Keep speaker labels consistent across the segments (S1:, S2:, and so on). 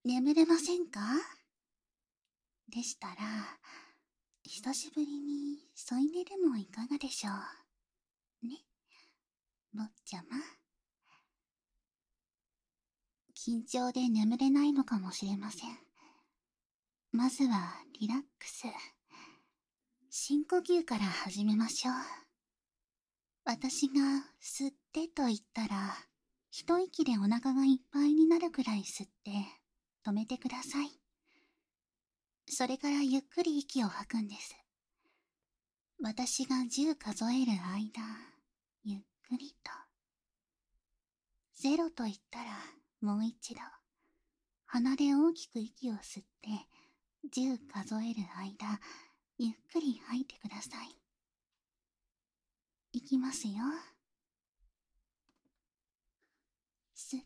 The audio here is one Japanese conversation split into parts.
S1: 眠れませんか？でしたら、久しぶりに添い寝でもいかがでしょう。ね、坊ちゃま。緊張で眠れないのかもしれません。まずはリラックス。深呼吸から始めましょう。私が吸ってと言ったら、一息でお腹がいっぱいになるくらい吸って止めてください。それからゆっくり息を吐くんです。私が10数える間、ゆっくりと。0と言ったらもう一度、鼻で大きく息を吸って10数える間、ゆっくり吐いてください。いきますよ。吸って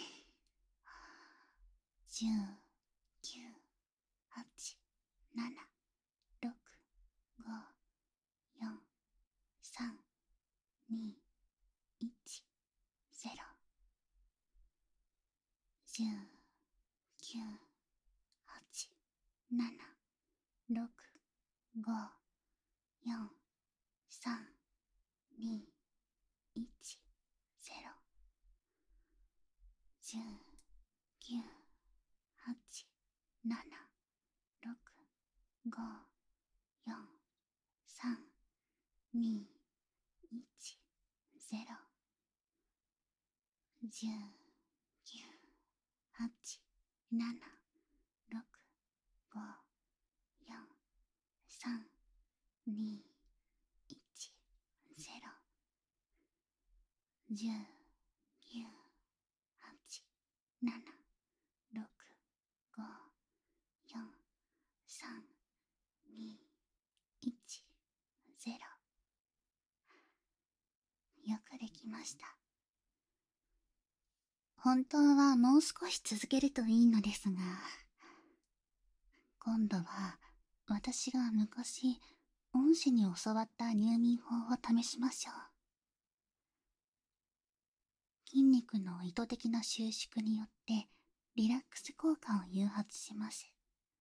S1: 、10、9、8、7、6、5、4、3、2、1、0。10、9、8、7、6、5、4、3、2、1、0。10、9、8、7、6、5、4、3、2、1、0。10、9、8、7、6、5、4、3、2、1、0。10、9、8、7、6、5、4、3、2、1、0。よくできました。本当はもう少し続けるといいのですが、今度は私が昔恩師に教わった入眠法を試しましょう。筋肉の意図的な収縮によってリラックス効果を誘発します。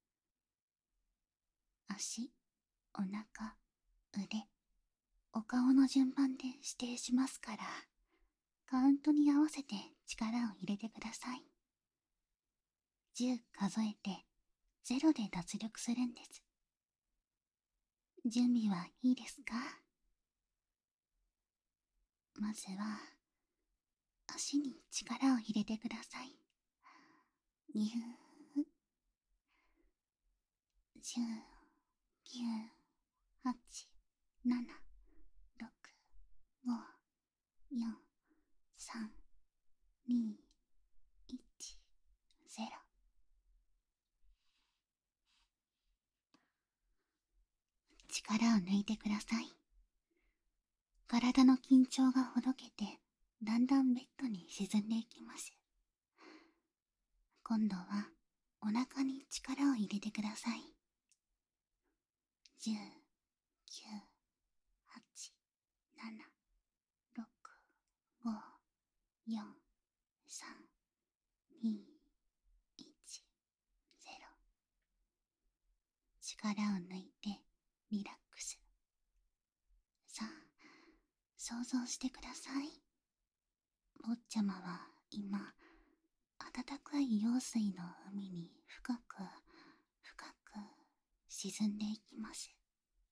S1: 足、お腹、腕、お顔の順番で指定しますから、カウントに合わせて力を入れてください。10数えて0で脱力するんです。準備はいいですか？まずは足に力を入れてください。ぎゅー。10、9、8、7、6、5、4、3、2、1、0。力を抜いてください。体の緊張がほどけて、だんだんベッドに沈んでいきます。今度はお腹に力を入れてください。10、9、8、7、6、5、4、3、2、1、0。力を抜いてリラックス。さあ、想像してください。坊ちゃまは今、温かい用水の海に深く深く沈んでいきます。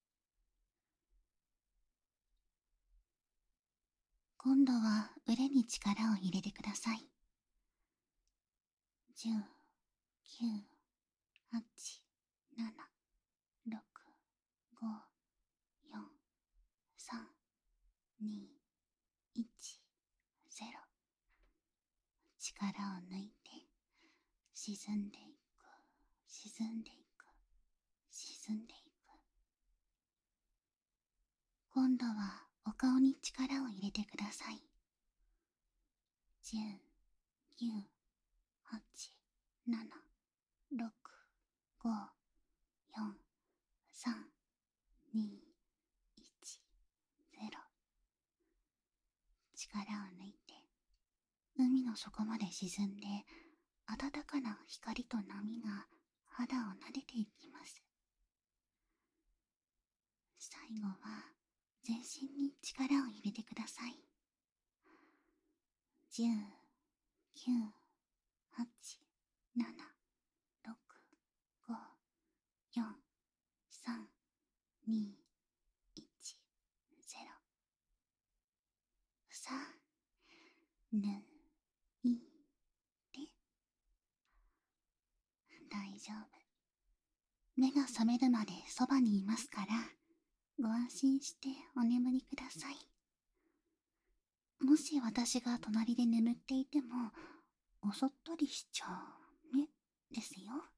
S1: 今度は腕に力を入れてください。10、9、8、7、6、5、4、3、2、1、0。力を抜いて沈んでいく、沈んでいく、沈んでいく。今度はお顔に力を入れてください。10、9、8、7、6、5、4、3、2、1、0。力を抜いて海の底まで沈んで暖かな光と波が肌を撫でていきます。最後は全身に力を入れてください。10、9、8、7、6、5、4、3、2、1、0。さあ、抜いて。大丈夫。目が覚めるまでそばにいますから、ご安心してお眠りください。もし私が隣で眠っていても、おそっとりしちゃうねですよ。